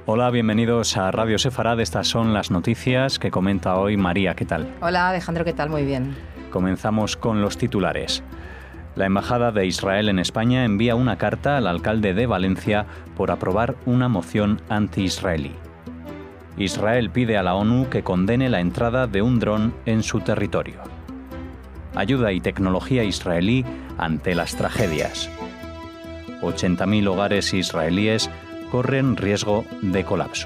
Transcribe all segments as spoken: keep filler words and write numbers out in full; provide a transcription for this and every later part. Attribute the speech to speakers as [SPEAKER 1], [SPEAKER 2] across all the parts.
[SPEAKER 1] Hola, bienvenidos a Radio Sefarad. Estas son las noticias que comenta hoy María. ¿Qué tal?
[SPEAKER 2] Hola, Alejandro, ¿qué tal? Muy bien.
[SPEAKER 1] Comenzamos con los titulares. La Embajada de Israel en España envía una carta al alcalde de Valencia por aprobar una moción anti-israelí. Israel pide a la ONU que condene la entrada de un dron en su territorio. Ayuda y tecnología israelí ante las tragedias. ochenta mil hogares israelíes corren riesgo de colapso.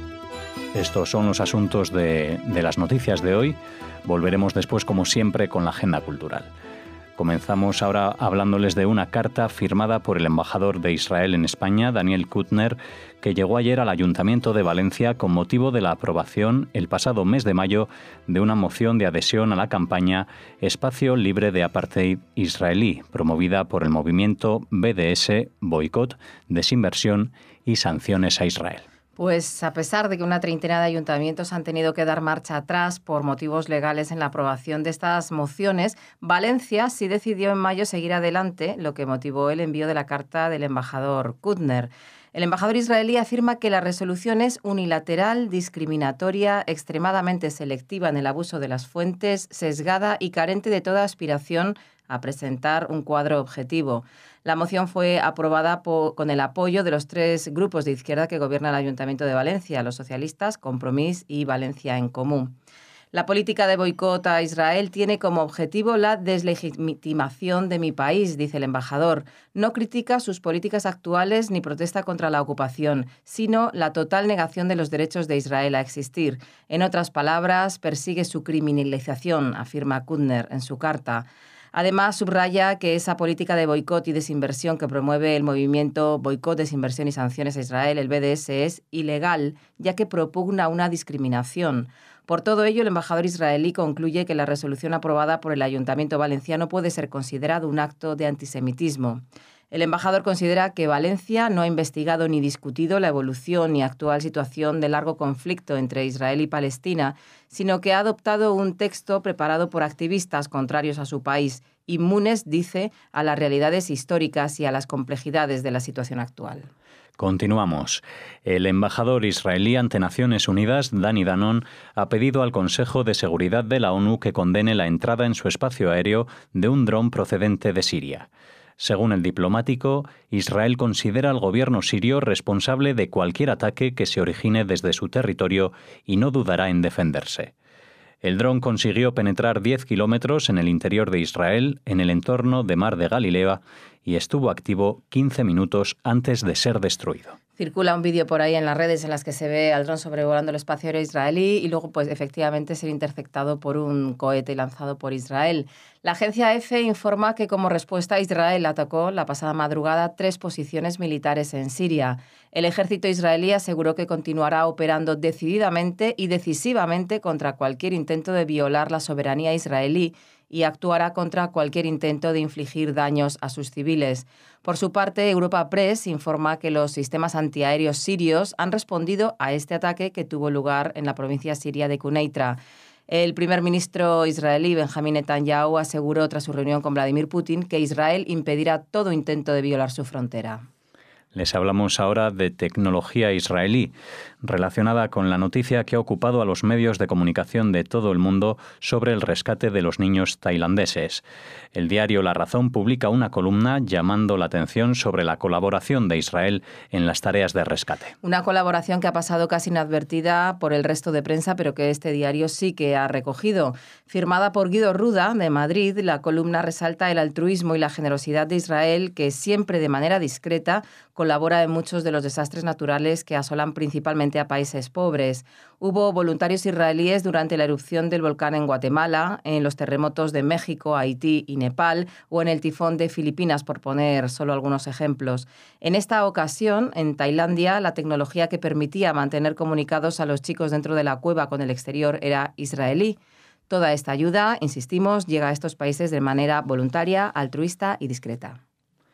[SPEAKER 1] Estos son los asuntos de, de las noticias de hoy. Volveremos después, como siempre, con la agenda cultural. Comenzamos ahora hablándoles de una carta firmada por el embajador de Israel en España, Daniel Kuttner, que llegó ayer al Ayuntamiento de Valencia con motivo de la aprobación el pasado mes de mayo de una moción de adhesión a la campaña Espacio Libre de Apartheid Israelí, promovida por el movimiento B D S, Boicot, Desinversión y Sanciones a Israel.
[SPEAKER 2] Pues a pesar de que una treintena de ayuntamientos han tenido que dar marcha atrás por motivos legales en la aprobación de estas mociones, Valencia sí decidió en mayo seguir adelante, lo que motivó el envío de la carta del embajador Kuttner. El embajador israelí afirma que la resolución es unilateral, discriminatoria, extremadamente selectiva en el abuso de las fuentes, sesgada y carente de toda aspiración a presentar un cuadro objetivo. La moción fue aprobada por, con el apoyo de los tres grupos de izquierda que gobiernan el Ayuntamiento de Valencia, los socialistas, Compromís y Valencia en Comú. La política de boicot a Israel tiene como objetivo la deslegitimación de mi país, dice el embajador. No critica sus políticas actuales ni protesta contra la ocupación, sino la total negación de los derechos de Israel a existir. En otras palabras, persigue su criminalización, afirma Kuttner en su carta. Además, subraya que esa política de boicot y desinversión que promueve el movimiento Boicot, Desinversión y Sanciones a Israel, el B D S, es ilegal, ya que propugna una discriminación. Por todo ello, el embajador israelí concluye que la resolución aprobada por el Ayuntamiento valenciano puede ser considerado un acto de antisemitismo. El embajador considera que Valencia no ha investigado ni discutido la evolución y actual situación del largo conflicto entre Israel y Palestina, sino que ha adoptado un texto preparado por activistas contrarios a su país, inmunes, dice, a las realidades históricas y a las complejidades de la situación actual.
[SPEAKER 1] Continuamos. El embajador israelí ante Naciones Unidas, Dani Danon, ha pedido al Consejo de Seguridad de la ONU que condene la entrada en su espacio aéreo de un dron procedente de Siria. Según el diplomático, Israel considera al gobierno sirio responsable de cualquier ataque que se origine desde su territorio y no dudará en defenderse. El dron consiguió penetrar diez kilómetros en el interior de Israel, en el entorno de Mar de Galilea, y estuvo activo quince minutos antes de ser destruido.
[SPEAKER 2] Circula un vídeo por ahí en las redes en las que se ve al dron sobrevolando el espacio aéreo israelí y luego, pues, efectivamente ser interceptado por un cohete lanzado por Israel. La agencia EFE informa que como respuesta Israel atacó la pasada madrugada tres posiciones militares en Siria. El ejército israelí aseguró que continuará operando decididamente y decisivamente contra cualquier intento de violar la soberanía israelí y actuará contra cualquier intento de infligir daños a sus civiles. Por su parte, Europa Press informa que los sistemas antiaéreos sirios han respondido a este ataque que tuvo lugar en la provincia siria de Quneitra. El primer ministro israelí, Benjamín Netanyahu, aseguró tras su reunión con Vladimir Putin que Israel impedirá todo intento de violar su frontera.
[SPEAKER 1] Les hablamos ahora de tecnología israelí, relacionada con la noticia que ha ocupado a los medios de comunicación de todo el mundo sobre el rescate de los niños tailandeses. El diario La Razón publica una columna llamando la atención sobre la colaboración de Israel en las tareas de rescate.
[SPEAKER 2] Una colaboración que ha pasado casi inadvertida por el resto de prensa, pero que este diario sí que ha recogido. Firmada por Guido Ruda, de Madrid, la columna resalta el altruismo y la generosidad de Israel, que siempre de manera discreta colabora en muchos de los desastres naturales que asolan principalmente a países pobres. Hubo voluntarios israelíes durante la erupción del volcán en Guatemala, en los terremotos de México, Haití y Nepal, o en el tifón de Filipinas, por poner solo algunos ejemplos. En esta ocasión, en Tailandia, la tecnología que permitía mantener comunicados a los chicos dentro de la cueva con el exterior era israelí. Toda esta ayuda, insistimos, llega a estos países de manera voluntaria, altruista y discreta.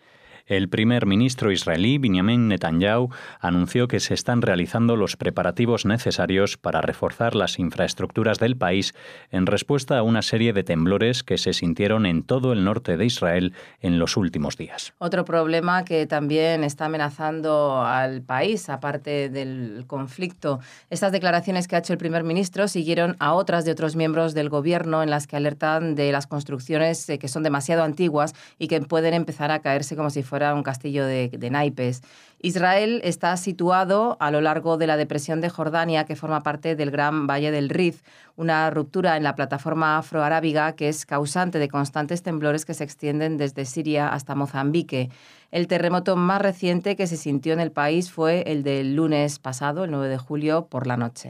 [SPEAKER 1] El primer ministro israelí, Benjamin Netanyahu, anunció que se están realizando los preparativos necesarios para reforzar las infraestructuras del país en respuesta a una serie de temblores que se sintieron en todo el norte de Israel en los últimos días.
[SPEAKER 2] Otro problema que también está amenazando al país, aparte del conflicto. Estas declaraciones que ha hecho el primer ministro siguieron a otras de otros miembros del gobierno en las que alertan de las construcciones que son demasiado antiguas y que pueden empezar a caerse como si fuera un castillo de, de naipes. Israel está situado a lo largo de la depresión de Jordania, que forma parte del Gran Valle del Rif, una ruptura en la plataforma afroarábiga que es causante de constantes temblores que se extienden desde Siria hasta Mozambique. El terremoto más reciente que se sintió en el país fue el del lunes pasado, el nueve de julio, por la noche.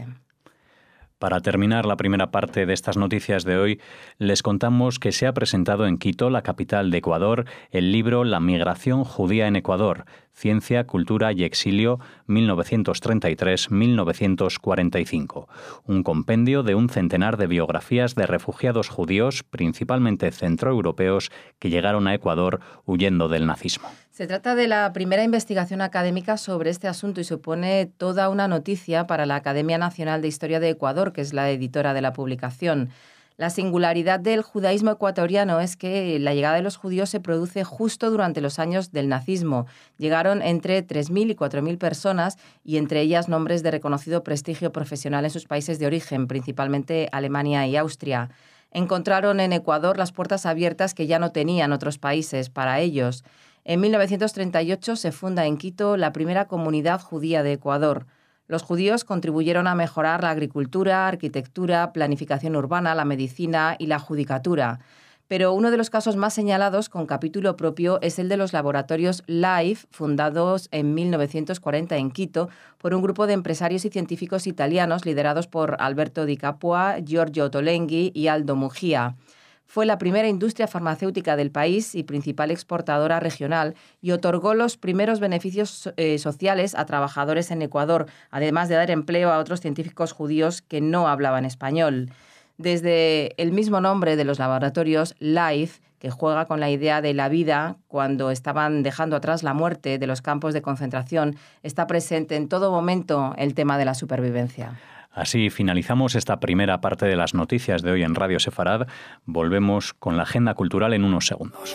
[SPEAKER 1] Para terminar la primera parte de estas noticias de hoy, les contamos que se ha presentado en Quito, la capital de Ecuador, el libro La migración judía en Ecuador, Ciencia, Cultura y Exilio, mil novecientos treinta y tres a mil novecientos cuarenta y cinco. Un compendio de un centenar de biografías de refugiados judíos, principalmente centroeuropeos, que llegaron a Ecuador huyendo del nazismo.
[SPEAKER 2] Se trata de la primera investigación académica sobre este asunto y supone toda una noticia para la Academia Nacional de Historia de Ecuador, que es la editora de la publicación. La singularidad del judaísmo ecuatoriano es que la llegada de los judíos se produce justo durante los años del nazismo. Llegaron entre tres mil y cuatro mil personas y entre ellas nombres de reconocido prestigio profesional en sus países de origen, principalmente Alemania y Austria. Encontraron en Ecuador las puertas abiertas que ya no tenían otros países para ellos. En mil novecientos treinta y ocho se funda en Quito la primera comunidad judía de Ecuador. Los judíos contribuyeron a mejorar la agricultura, arquitectura, planificación urbana, la medicina y la judicatura. Pero uno de los casos más señalados con capítulo propio es el de los laboratorios LIFE, fundados en mil novecientos cuarenta en Quito por un grupo de empresarios y científicos italianos liderados por Alberto Di Capua, Giorgio Tolenghi y Aldo Mugía. Fue la primera industria farmacéutica del país y principal exportadora regional y otorgó los primeros beneficios eh, sociales a trabajadores en Ecuador, además de dar empleo a otros científicos judíos que no hablaban español. Desde el mismo nombre de los laboratorios, LIFE, que juega con la idea de la vida cuando estaban dejando atrás la muerte de los campos de concentración, está presente en todo momento el tema de la supervivencia.
[SPEAKER 1] Así finalizamos esta primera parte de las noticias de hoy en Radio Sefarad. Volvemos con la agenda cultural en unos segundos.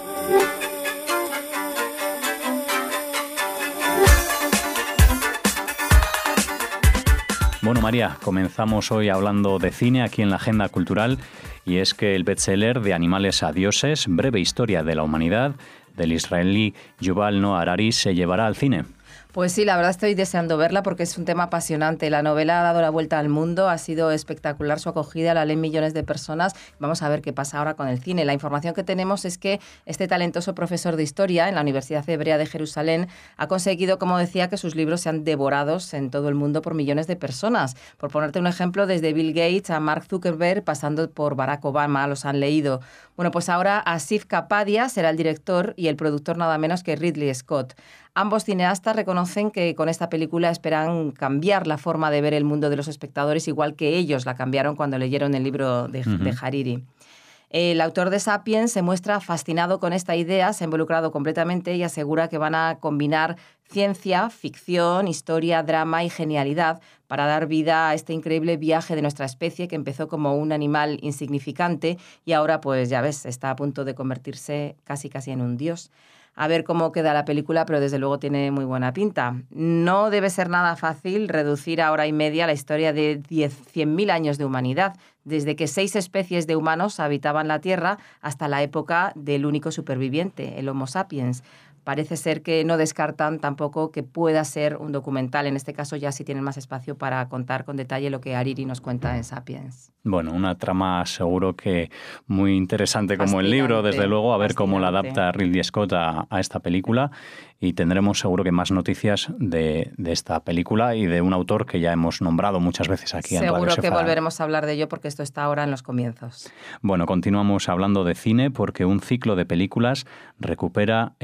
[SPEAKER 1] Bueno, María, comenzamos hoy hablando de cine aquí en la agenda cultural y es que el bestseller de Animales a dioses, breve historia de la humanidad, del israelí Yuval Noah Harari se llevará al cine.
[SPEAKER 2] Pues sí, la verdad estoy deseando verla porque es un tema apasionante. La novela ha dado la vuelta al mundo, ha sido espectacular su acogida, la leen millones de personas. Vamos a ver qué pasa ahora con el cine. La información que tenemos es que este talentoso profesor de historia en la Universidad Hebrea de Jerusalén ha conseguido, como decía, que sus libros sean devorados en todo el mundo por millones de personas. Por ponerte un ejemplo, desde Bill Gates a Mark Zuckerberg, pasando por Barack Obama, los han leído. Bueno, pues ahora Asif Kapadia será el director y el productor nada menos que Ridley Scott. Ambos cineastas reconocen que con esta película esperan cambiar la forma de ver el mundo de los espectadores, igual que ellos la cambiaron cuando leyeron el libro de, uh-huh. de Hariri. El autor de Sapiens se muestra fascinado con esta idea, se ha involucrado completamente y asegura que van a combinar ciencia, ficción, historia, drama y genialidad para dar vida a este increíble viaje de nuestra especie que empezó como un animal insignificante y ahora, pues ya ves, está a punto de convertirse casi casi en un dios. A ver cómo queda la película, pero desde luego tiene muy buena pinta. No debe ser nada fácil reducir a hora y media la historia de cien mil años de humanidad, desde que seis especies de humanos habitaban la Tierra hasta la época del único superviviente, el Homo sapiens. Parece ser que no descartan tampoco que pueda ser un documental. En este caso ya sí tienen más espacio para contar con detalle lo que Hariri nos cuenta en Sapiens.
[SPEAKER 1] Bueno, una trama seguro que muy interesante como fascinante, el libro, desde luego, a ver cómo la adapta Ridley Scott a, a esta película. Y tendremos seguro que más noticias de, de esta película y de un autor que ya hemos nombrado muchas veces aquí en Radio
[SPEAKER 2] Seguro que
[SPEAKER 1] Sefarad.
[SPEAKER 2] Volveremos a hablar de ello porque esto está ahora en los comienzos.
[SPEAKER 1] Bueno, continuamos hablando de cine porque un ciclo de películas recupera el cine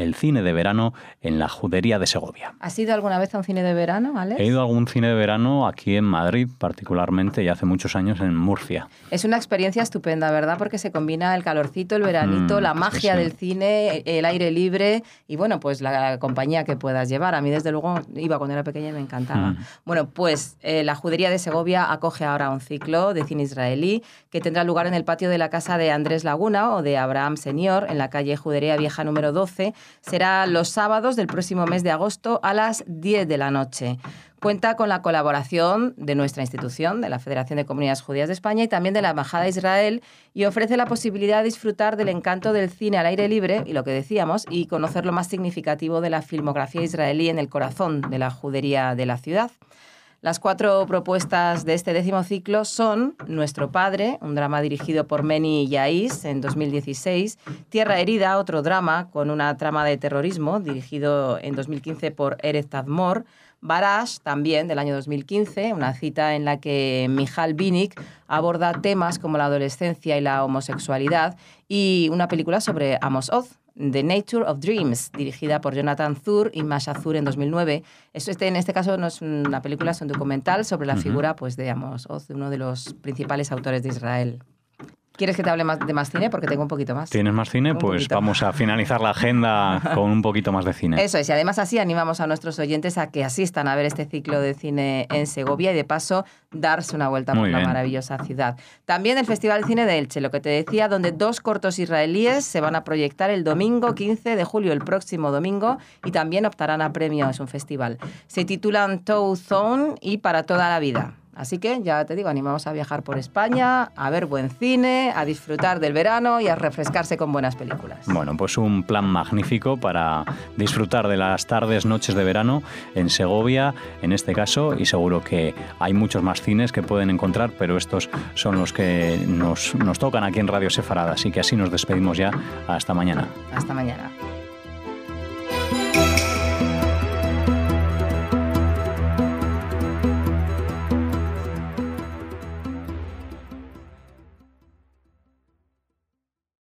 [SPEAKER 1] de verano en la Judería de Segovia.
[SPEAKER 2] ¿Has ido alguna vez a un cine de verano, Alex?
[SPEAKER 1] He ido a algún cine de verano aquí en Madrid, particularmente, y hace muchos años en Murcia.
[SPEAKER 2] Es una experiencia estupenda, ¿verdad? Porque se combina el calorcito, el veranito, mm, la magia sí, sí. del cine, el aire libre y, bueno, pues la compañía que puedas llevar. A mí, desde luego, iba cuando era pequeña y me encantaba. Mm. Bueno, pues eh, la Judería de Segovia acoge ahora un ciclo de cine israelí que tendrá lugar en el patio de la casa de Andrés Laguna o de Abraham Senior, en la calle Judería Vieja número doce. Será los sábados del próximo mes de agosto a las diez de la noche. Cuenta con la colaboración de nuestra institución, de la Federación de Comunidades Judías de España y también de la Embajada de Israel, y ofrece la posibilidad de disfrutar del encanto del cine al aire libre, y lo que decíamos, y conocer lo más significativo de la filmografía israelí en el corazón de la judería de la ciudad. Las cuatro propuestas de este décimo ciclo son Nuestro Padre, un drama dirigido por Meni Yaiz en dos mil dieciséis, Tierra Herida, otro drama con una trama de terrorismo dirigido en dos mil quince por Erez Tadmor, Barash, también del año dos mil quince, una cita en la que Michal Binik aborda temas como la adolescencia y la homosexualidad, y una película sobre Amos Oz, The Nature of Dreams, dirigida por Jonathan Zur y Masha Zur en dos mil nueve. Eso este, en este caso no es una película, es un documental sobre la uh-huh. figura pues, de Amos Oz, uno de los principales autores de Israel. ¿Quieres que te hable más de más cine? Porque tengo un poquito más.
[SPEAKER 1] ¿Tienes más cine? Un pues poquito. Vamos a finalizar la agenda con un poquito más de cine.
[SPEAKER 2] Eso es, y además así animamos a nuestros oyentes a que asistan a ver este ciclo de cine en Segovia y de paso darse una vuelta Muy por bien. la maravillosa ciudad. También el Festival de Cine de Elche, lo que te decía, donde dos cortos israelíes se van a proyectar el domingo quince de julio, el próximo domingo, y también optarán a premio. Es un festival. Se titulan Toe Zone y Para toda la vida. Así que, ya te digo, animamos a viajar por España, a ver buen cine, a disfrutar del verano y a refrescarse con buenas películas.
[SPEAKER 1] Bueno, pues un plan magnífico para disfrutar de las tardes, noches de verano en Segovia, en este caso, y seguro que hay muchos más cines que pueden encontrar, pero estos son los que nos, nos tocan aquí en Radio Sefarad, así que así nos despedimos ya. Hasta mañana.
[SPEAKER 2] Hasta mañana.